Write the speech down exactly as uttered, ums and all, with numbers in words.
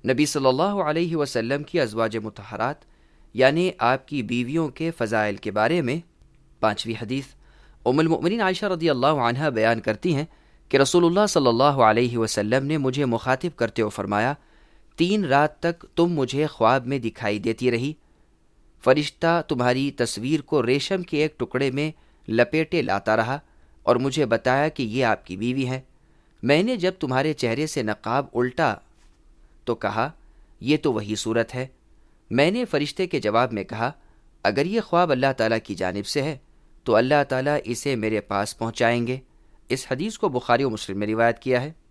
नबी सल्लल्लाहु अलैहि वसल्लम की अज़वाज मुतहरात यानी आपकी बीवियों के फ़ज़ाइल के बारे में पाँचवीं हदीस उम्मुल मोमिनीन आयशा रज़ियल्लाहु अन्हा बयान करती हैं कि रसूलुल्लाह सल्लल्लाहु अलैहि वसल्लम ने मुझे मुखातिब करते हुए फरमाया, तीन रात तक तुम मुझे ख्वाब में दिखाई देती रही। फरिश्ता तुम्हारी तस्वीर को रेशम के एक टुकड़े में लपेटे लाता रहा और मुझे बताया कि ये आपकी बीवी है। मैंने जब तुम्हारे चेहरे से नकाब उल्टा तो कहा, ये तो वही सूरत है। मैंने फरिश्ते के जवाब में कहा, अगर ये ख्वाब अल्लाह ताला की जानिब से है तो अल्लाह ताला इसे मेरे पास पहुंचाएंगे। इस हदीस को बुखारी और मुस्लिम में रिवायत किया है।